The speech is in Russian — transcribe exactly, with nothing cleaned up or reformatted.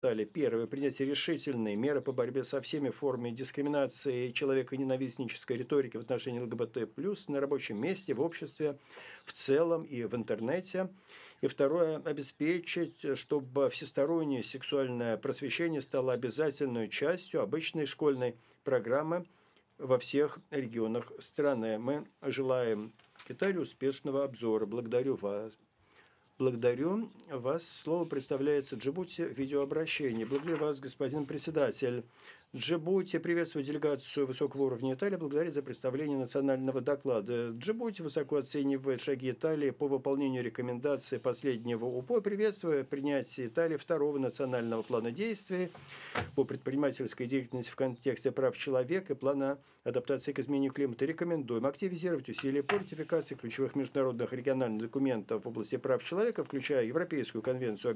Далее, первое. Принять решительные меры по борьбе со всеми формами дискриминации, человеконенавистнической риторики в отношении ЛГБТ+, на рабочем месте, в обществе в целом и в интернете. И второе. Обеспечить, чтобы всестороннее сексуальное просвещение стало обязательной частью обычной школьной программы во всех регионах страны. Мы желаем Китаю успешного обзора. Благодарю вас. Благодарю вас. Слово представляется Джибути в видеообращении. Благодарю вас, господин председатель. Джибути приветствую делегацию высокого уровня Италии. Благодарит за представление национального доклада. Джибути высоко оценивает шаги Италии по выполнению рекомендаций последнего УПО. Приветствую принятие Италии второго национального плана действий по предпринимательской деятельности в контексте прав человека и плана адаптации к изменению климата. Рекомендуем активизировать усилия по ратификации ключевых международных и региональных документов в области прав человека, включая Европейскую конвенцию о